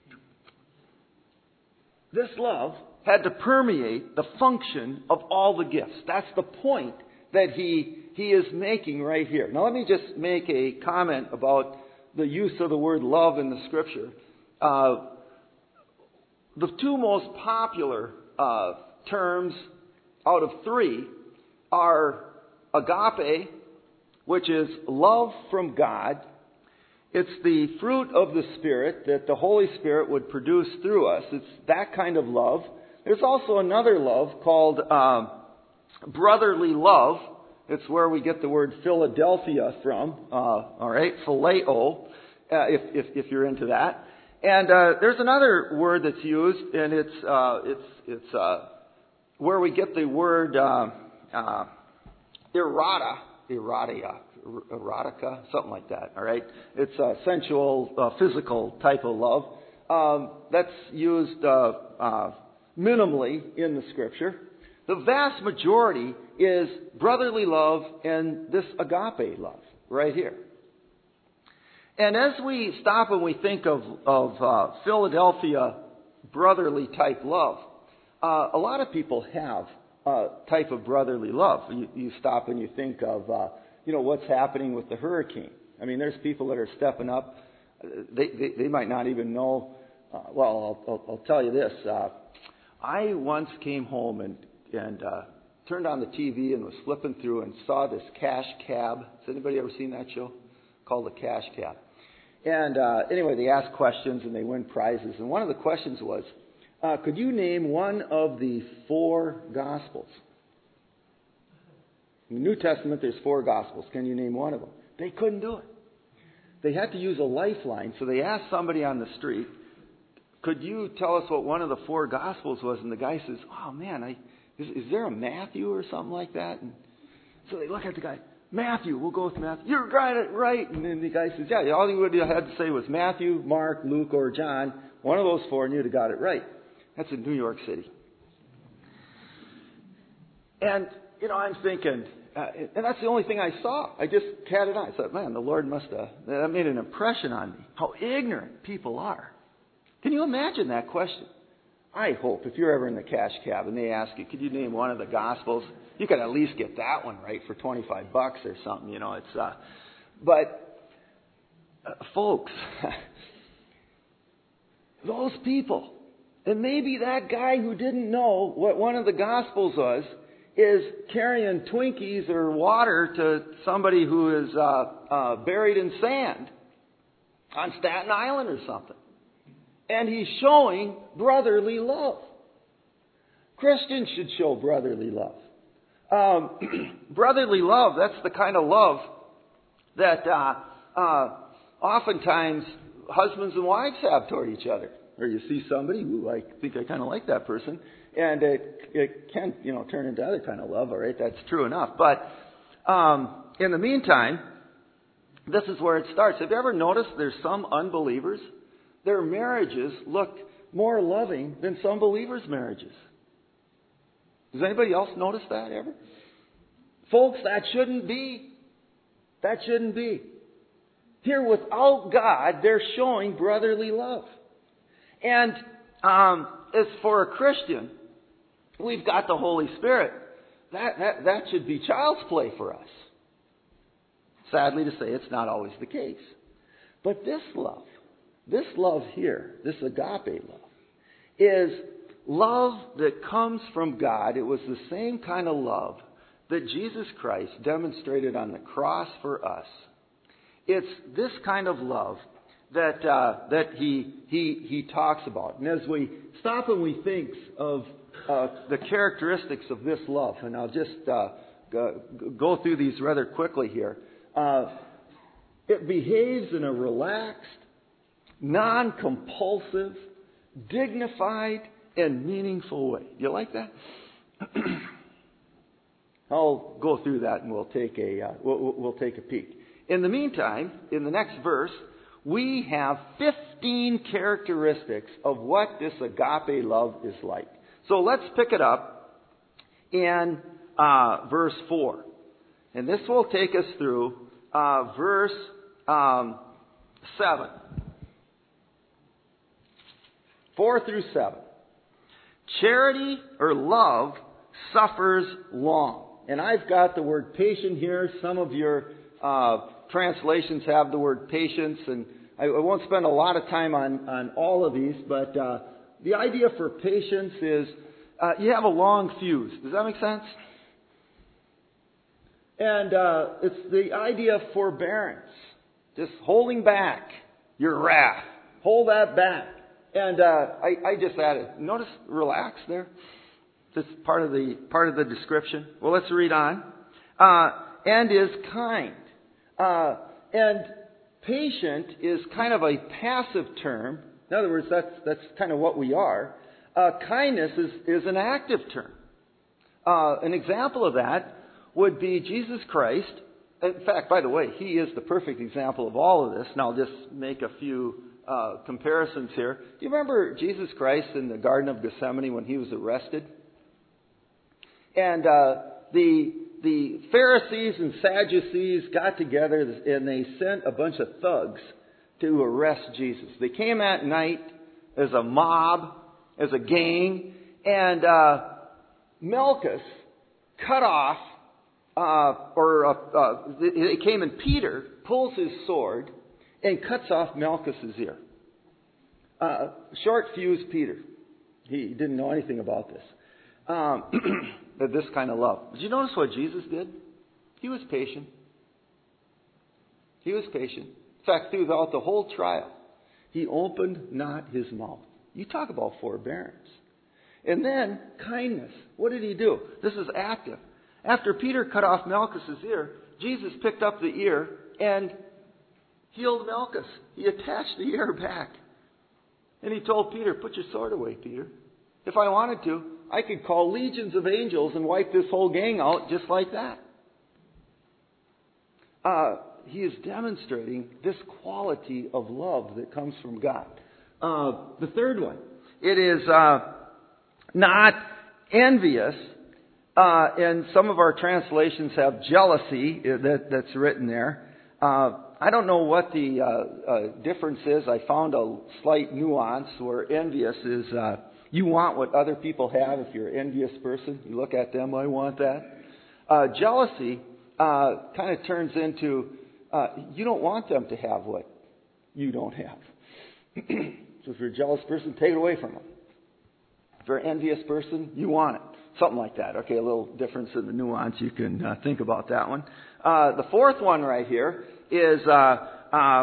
This love had to permeate the function of all the gifts. That's the point that he he is making right here. Now let me just make a comment about the use of the word love in the Scripture. Uh, the two most popular uh, terms out of three are agape, which is love from God. It's the fruit of the Spirit that the Holy Spirit would produce through us. It's that kind of love. There's also another love called uh, brotherly love. It's where we get the word Philadelphia from. Uh, all right, phileo, uh, if, if if you're into that. And uh, there's another word that's used, and it's uh, it's it's uh, where we get the word uh, uh, errata, erratia. erotica, something like that, all right? It's a sensual, uh, physical type of love. Um, that's used uh, uh, minimally in the Scripture. The vast majority is brotherly love and this agape love right here. And as we stop and we think of, of uh, Philadelphia brotherly type love, uh, a lot of people have a type of brotherly love. You, you stop and you think of uh, you know, what's happening with the hurricane. I mean, there's people that are stepping up. They they, they might not even know. Uh, well, I'll, I'll, I'll tell you this. Uh, I once came home and, and uh, turned on the T V and was flipping through and saw this Cash Cab. Has anybody ever seen that show? Called the Cash Cab. And uh, anyway, they ask questions and they win prizes. And one of the questions was, uh, could you name one of the four Gospels? In the New Testament, there's four Gospels. Can you name one of them? They couldn't do it. They had to use a lifeline. So they asked somebody on the street, could you tell us what one of the four Gospels was? And the guy says, oh, man, I, is, is there a Matthew or something like that? And so they look at the guy, Matthew, we'll go with Matthew. You're got it right. And then the guy says, yeah, all he would have had to say was Matthew, Mark, Luke, or John. One of those four, and you'd have got it right. That's in New York City. And, you know, I'm thinking, uh, and that's the only thing I saw. I just had it on. I thought, man, the Lord must have, that made an impression on me. How ignorant people are. Can you imagine that question? I hope if you're ever in the cash cab and they ask you, could you name one of the Gospels? You could at least get that one right for twenty-five bucks or something. You know, it's, uh, but, uh, folks, those people, and maybe that guy who didn't know what one of the Gospels was, is carrying Twinkies or water to somebody who is uh, uh, buried in sand on Staten Island or something. And he's showing brotherly love. Christians should show brotherly love. Um, brotherly love, that's the kind of love that uh, uh, oftentimes husbands and wives have toward each other. Or you see somebody who I think I kind of like that person, and it, it can, you know, turn into other kind of love. All right, that's true enough. But um, in the meantime, this is where it starts. Have you ever noticed there's some unbelievers? Their marriages look more loving than some believers' marriages. Does anybody else notice that ever? Folks, that shouldn't be. That shouldn't be. Here, without God, they're showing brotherly love. And um, as for a Christian, we've got the Holy Spirit. That, that, that should be child's play for us. Sadly to say, it's not always the case. But this love, this love here, this agape love, is love that comes from God. It was the same kind of love that Jesus Christ demonstrated on the cross for us. It's this kind of love that uh, that he he he talks about. And as we stop and we think of uh, the characteristics of this love, and I'll just uh, go, go through these rather quickly here. Uh, it behaves in a relaxed, non-compulsive, dignified, and meaningful way. You like that? I'll go through that and we'll take a uh, we'll, we'll take a peek. In the meantime, in the next verse, we have fifteen characteristics of what this agape love is like. So let's pick it up in uh, verse four, and this will take us through uh, verse um, seven. Four through seven. Charity or love suffers long. And I've got the word patient here. Some of your uh, translations have the word patience. And I, I won't spend a lot of time on, on all of these. But uh, the idea for patience is uh, you have a long fuse. Does that make sense? And uh, it's the idea of forbearance. Just holding back your wrath. Hold that back. And uh, I, I just added, notice relax there. That's part of the part of the description. Well, let's read on. Uh, and is kind. Uh, and patient is kind of a passive term. In other words, that's that's kind of what we are. Uh, kindness is, is an active term. Uh, an example of that would be Jesus Christ. In fact, by the way, He is the perfect example of all of this. And I'll just make a few Uh, comparisons here. Do you remember Jesus Christ in the Garden of Gethsemane when He was arrested? And uh, the the Pharisees and Sadducees got together and they sent a bunch of thugs to arrest Jesus. They came at night as a mob, as a gang, and uh, Malchus cut off, uh, or uh, uh, they came and Peter pulls his sword and cuts off Malchus's ear. Uh, short fuse Peter. He didn't know anything about this. Um, this kind of love. Did you notice what Jesus did? He was patient. He was patient. In fact, throughout the whole trial, He opened not His mouth. You talk about forbearance. And then kindness. What did He do? This is active. After Peter cut off Malchus's ear, Jesus picked up the ear and healed Malchus. He attached the ear back. And He told Peter, put your sword away, Peter. If I wanted to, I could call legions of angels and wipe this whole gang out just like that. Uh, he is demonstrating this quality of love that comes from God. Uh, the third one, it is uh, not envious Uh, and some of our translations have jealousy that, that's written there. Uh, I don't know what the uh, uh, difference is. I found a slight nuance where envious is uh, you want what other people have. If you're an envious person, you look at them, I want that. Uh, jealousy uh, kind of turns into uh, you don't want them to have what you don't have. So if you're a jealous person, take it away from them. If you're an envious person, you want it. Something like that. Okay, a little difference in the nuance. You can uh, think about that one. Uh, the fourth one right here is uh, uh,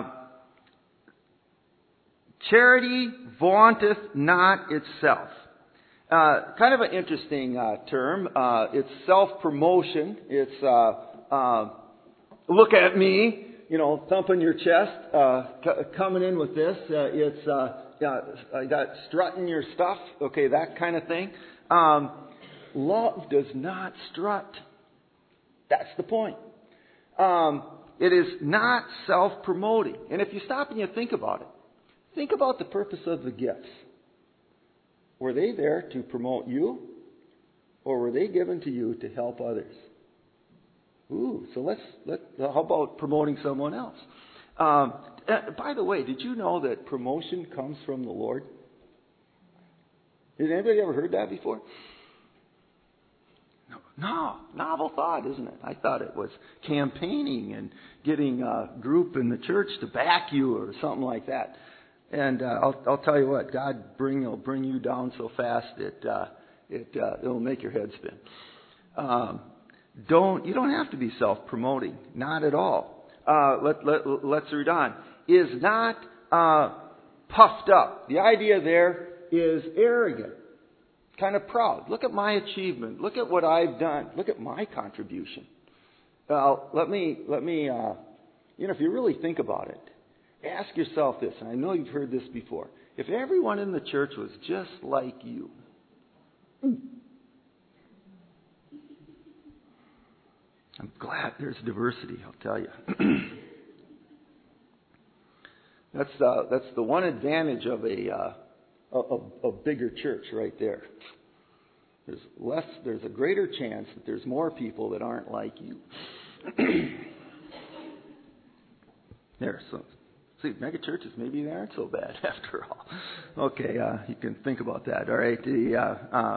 charity vaunteth not itself. Uh, kind of an interesting uh, term. Uh, it's self-promotion. It's uh, uh, look at me, you know, thumping your chest, uh, c- coming in with this. Uh, it's uh, uh, got strutting your stuff. Okay, that kind of thing. Um, Love does not strut. That's the point. Um, it is not self-promoting. And if you stop and you think about it, think about the purpose of the gifts. Were they there to promote you, or were they given to you to help others? Ooh, so let's let. How about promoting someone else? Um, uh, by the way, did you know that promotion comes from the Lord? Has anybody ever heard that before? No, novel thought, isn't it? I thought it was campaigning and getting a group in the church to back you or something like that. And uh, I'll, I'll tell you what, God bring will bring you down so fast it uh, it uh, it'll make your head spin. Um, don't you don't have to be self-promoting, not at all. Uh, let, let let's read on. Is not uh, puffed up. The idea there is arrogant. Kind of proud. Look at my achievement. Look at what I've done. Look at my contribution. Well, let me, let me, uh, you know, if you really think about it, ask yourself this, and I know you've heard this before. If everyone in the church was just like you, I'm glad there's diversity, I'll tell you. that's, uh, that's the one advantage of a, uh, A, a, a bigger church right there. There's less. There's a greater chance that there's more people that aren't like you. there. So, see, mega churches maybe they aren't so bad after all. Okay, uh, you can think about that. All right. The uh, uh,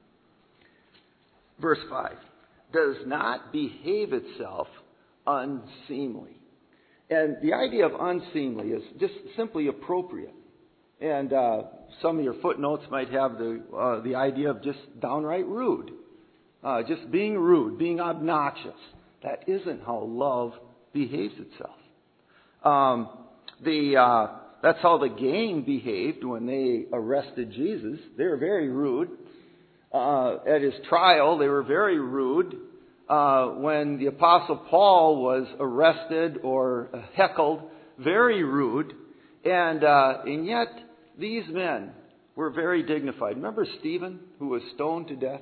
verse five does not behave itself unseemly, and the idea of unseemly is just simply appropriate. And uh, some of your footnotes might have the uh, the idea of just downright rude, uh, just being rude, being obnoxious. That isn't how love behaves itself. Um, the uh, that's how the gang behaved when they arrested Jesus. They were very rude. Uh, at his trial, they were very rude. Uh, when the Apostle Paul was arrested or heckled, very rude. And uh, and yet, these men were very dignified. Remember Stephen, who was stoned to death?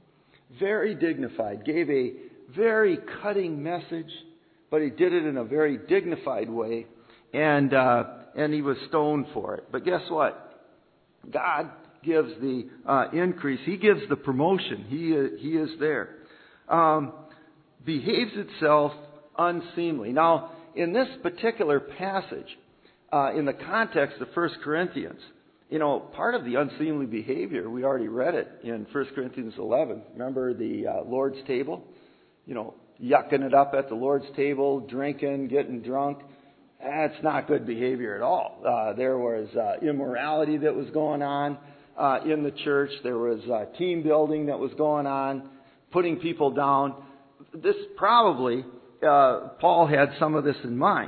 Very dignified. Gave a very cutting message, but he did it in a very dignified way. And uh, and he was stoned for it. But guess what? God gives the uh, increase. He gives the promotion. He, uh, he is there. Um, behaves itself unseemly. Now, in this particular passage, Uh, in the context of First Corinthians, you know, part of the unseemly behavior, we already read it in First Corinthians eleven. Remember the uh, Lord's table? You know, yucking it up at the Lord's table, drinking, getting drunk. That's not good behavior at all. Uh, there was uh, immorality that was going on uh, in the church. There was uh, team building that was going on, putting people down. This probably, uh, Paul had some of this in mind.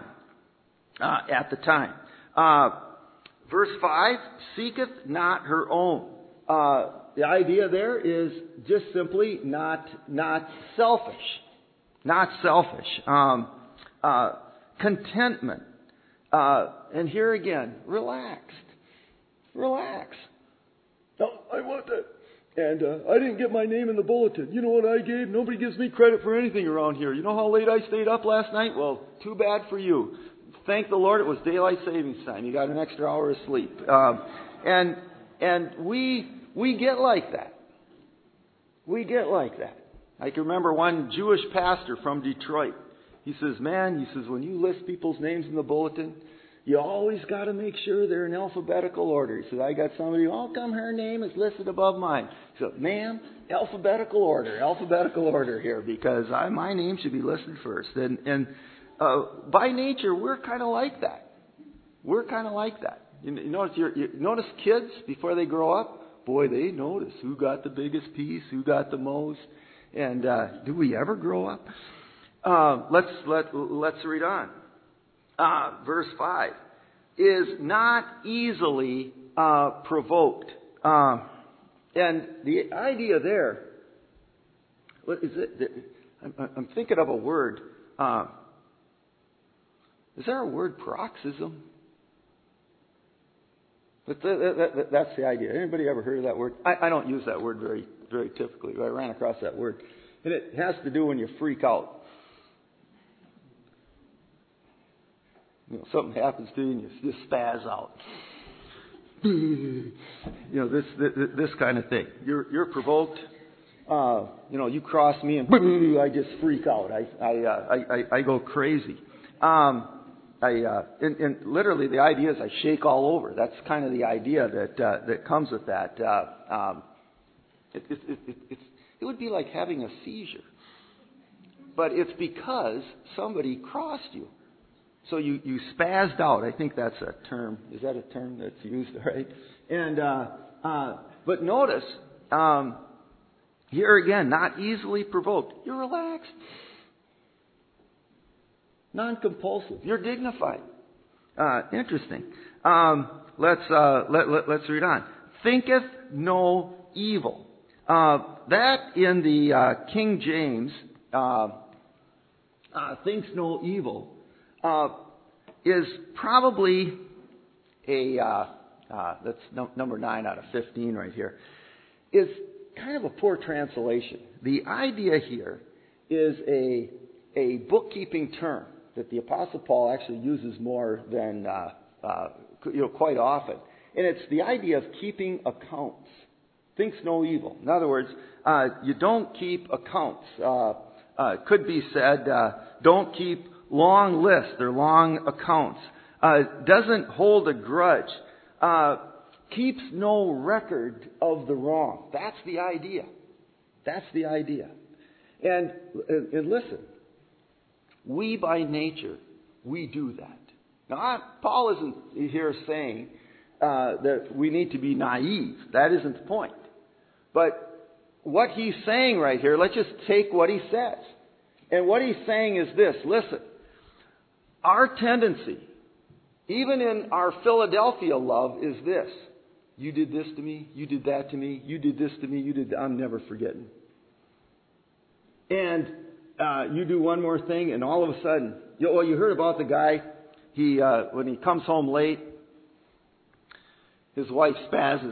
Uh, at the time. Uh, verse five, seeketh not her own. Uh, the idea there is just simply not not selfish. Not selfish. Um, uh, contentment. Uh, and here again, relaxed. Relax. No, I want that. And uh, I didn't get my name in the bulletin. You know what I gave? Nobody gives me credit for anything around here. You know how late I stayed up last night? Well, too bad for you. Thank the Lord it was daylight savings time. You got an extra hour of sleep. Um, and and we we get like that. We get like that. I can remember one Jewish pastor from Detroit. He says, man, he says, when you list people's names in the bulletin, you always got to make sure they're in alphabetical order. He said, I got somebody, how come her name is listed above mine? He said, ma'am, alphabetical order, alphabetical order here, because I, my name should be listed first. And, and uh, by nature, we're kind of like that. We're kind of like that. You, you notice, you're, you notice kids, before they grow up, boy, they notice who got the biggest piece, who got the most. And uh, do we ever grow up? Uh, let's let let's read on. Uh, verse five is not easily uh, provoked, uh, and the idea there. What is it? I'm, I'm thinking of a word. Uh, is there a word, paroxysm? But that, that, that's the idea. Anybody ever heard of that word? I, I don't use that word very, very typically. But I ran across that word, and it has to do when you freak out. You know, something happens to you, and you just spaz out. You know, this, this this kind of thing. You're you're provoked. Uh, you know, you cross me, and I just freak out. I I uh, I, I, I go crazy. Um, I uh, and, and literally the idea is I shake all over. That's kind of the idea that uh, that comes with that. Uh, um, it, it, it, it, it's, it would be like having a seizure, but it's because somebody crossed you. So you, you spazzed out. I think that's a term. Is that a term that's used, right? And uh, uh, but notice um, here again, not easily provoked. You're relaxed. Non-compulsive. You're dignified. Uh, interesting. Um, let's uh, let, let, let's read on. Thinketh no evil. Uh, that in the uh, King James uh, uh, thinks no evil uh, is probably a uh, uh, that's no, number nine out of fifteen right here. Is kind of a poor translation. The idea here is a a bookkeeping term that the Apostle Paul actually uses more than, uh, uh, you know, quite often. And it's the idea of keeping accounts. Thinks no evil. In other words, uh, you don't keep accounts. Uh, uh, could be said, uh, don't keep long lists or long accounts. Uh, doesn't hold a grudge. Uh, keeps no record of the wrong. That's the idea. That's the idea. And, and, and listen, we by nature, we do that. Now, I, Paul isn't here saying uh, that we need to be naive. That isn't the point. But what he's saying right here, let's just take what he says. And what he's saying is this. Listen, our tendency, even in our Philadelphia love, is this. You did this to me, you did that to me, you did this to me, you did that. I'm never forgetting. And Uh, you do one more thing, and all of a sudden, you know, well, you heard about the guy. He uh, when he comes home late, his wife spazzes,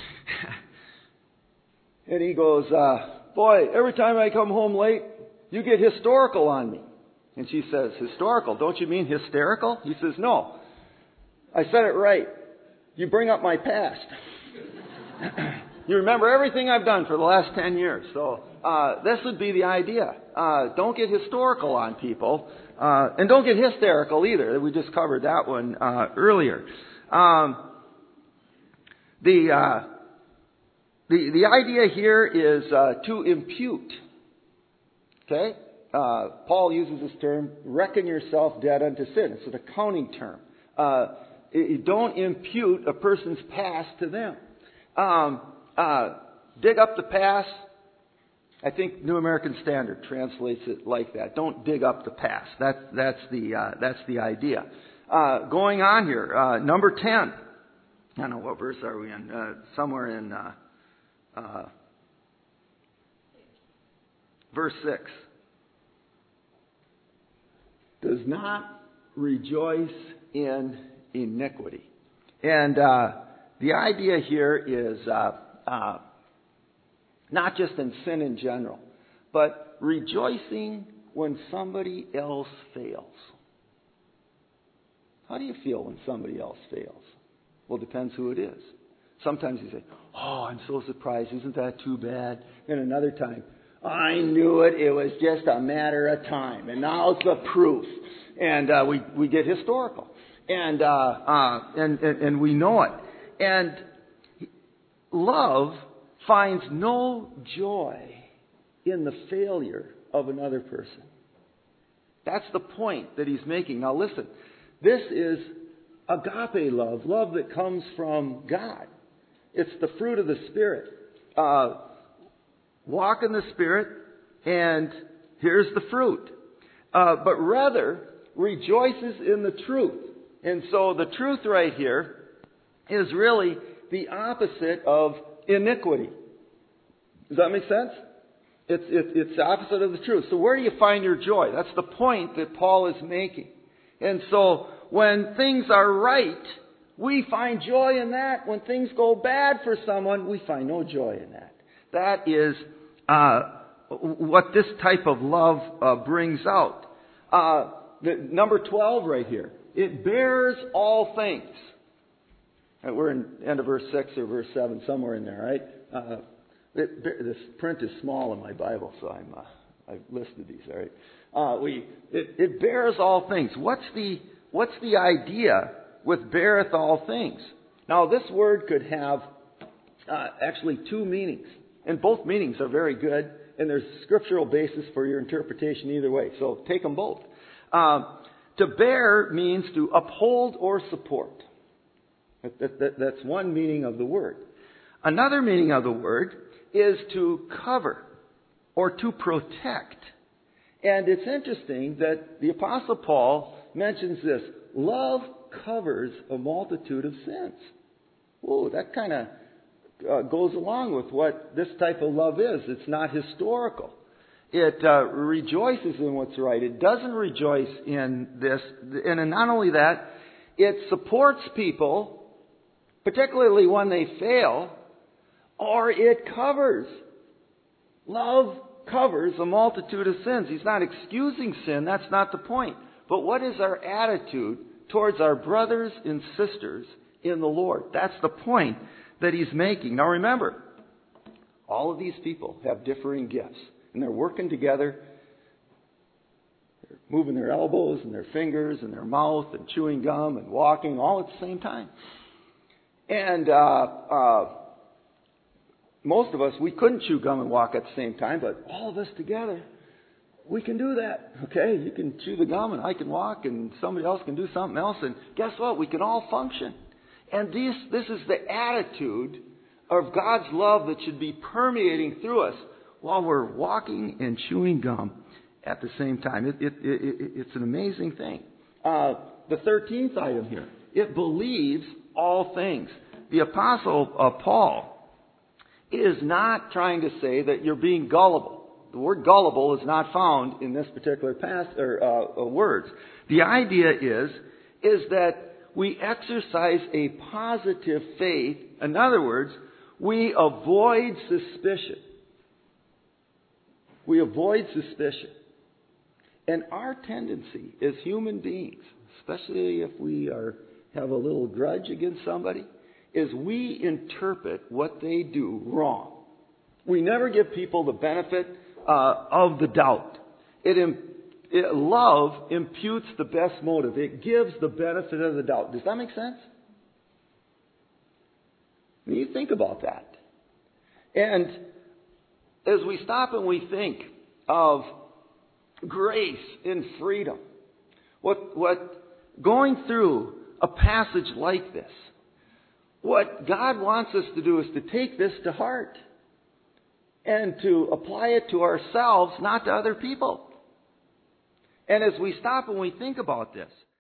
and he goes, uh, "Boy, every time I come home late, you get historical on me." And she says, "Historical? Don't you mean hysterical?" He says, "No, I said it right. You bring up my past." You remember everything I've done for the last ten years. So uh, this would be the idea. Uh, don't get historical on people. Uh, and don't get hysterical either. We just covered that one uh, earlier. Um, the, uh, the, the idea here is uh, to impute. Okay? Uh, Paul uses this term, reckon yourself dead unto sin. It's an accounting term. Uh, it, don't impute a person's past to them. Um, Uh, dig up the past. I think New American Standard translates it like that. Don't dig up the past. That, that's the uh, that's the idea. Uh, going on here, uh, number ten. I don't know, what verse are we in? Uh, somewhere in uh, uh, verse six. Does not rejoice in iniquity. And uh, the idea here is uh, uh, not just in sin in general, but rejoicing when somebody else fails. How do you feel when somebody else fails? Well, it depends who it is. Sometimes you say, "Oh, I'm so surprised. Isn't that too bad?" And another time, I knew it. It was just a matter of time. And now's the proof. And uh, we, we get historical. And, uh, uh, and, and, and we know it. And love finds no joy in the failure of another person. That's the point that he's making. Now listen, this is agape love, love that comes from God. It's the fruit of the Spirit. Uh, walk in the Spirit, and here's the fruit. Uh, but rather, rejoices in the truth. And so the truth right here is really the opposite of iniquity. Does that make sense? It's, it, it's the opposite of the truth. So where do you find your joy? That's the point that Paul is making. And so when things are right, we find joy in that. When things go bad for someone, we find no joy in that. That is uh, what this type of love uh, brings out. Uh, the, number twelve right here. It bears all things. Uh, we're in end of verse six or verse seven, somewhere in there, right? Uh, it, this print is small in my Bible, so I'm, uh, I've listed these, all right? Uh, we, it, it bears all things. What's the, what's the idea with beareth all things? Now, this word could have uh, actually two meanings, and both meanings are very good, and there's scriptural basis for your interpretation either way, so take them both. Um, to bear means to uphold or support. That, that, that, that's one meaning of the word. Another meaning of the word is to cover or to protect. And it's interesting that the Apostle Paul mentions this. Love covers a multitude of sins. Whoa, that kind of uh, goes along with what this type of love is. It's not historical. It uh, rejoices in what's right. It doesn't rejoice in this. And not only that, it supports people, particularly when they fail, or it covers. Love covers a multitude of sins. He's not excusing sin. That's not the point. But what is our attitude towards our brothers and sisters in the Lord? That's the point that he's making. Now remember, all of these people have differing gifts. And they're working together. They're moving their elbows and their fingers and their mouth and chewing gum and walking all at the same time. And uh, uh, most of us, we couldn't chew gum and walk at the same time, but all of us together, we can do that. Okay, you can chew the gum and I can walk and somebody else can do something else. And guess what? We can all function. And this, this is the attitude of God's love that should be permeating through us while we're walking and chewing gum at the same time. It, it, it, it's an amazing thing. Uh, the thirteenth item here. It believes all things. The Apostle uh, Paul is not trying to say that you're being gullible. The word gullible is not found in this particular past or uh, uh, words. The idea is, is that we exercise a positive faith. In other words, we avoid suspicion. We avoid suspicion. And our tendency as human beings, especially if we are have a little grudge against somebody, is we interpret what they do wrong. We never give people the benefit uh, of the doubt. It, it love imputes the best motive. It gives the benefit of the doubt. Does that make sense? When you think about that. And as we stop and we think of grace and freedom, what, what going through a passage like this, what God wants us to do is to take this to heart and to apply it to ourselves, not to other people. And as we stop and we think about this,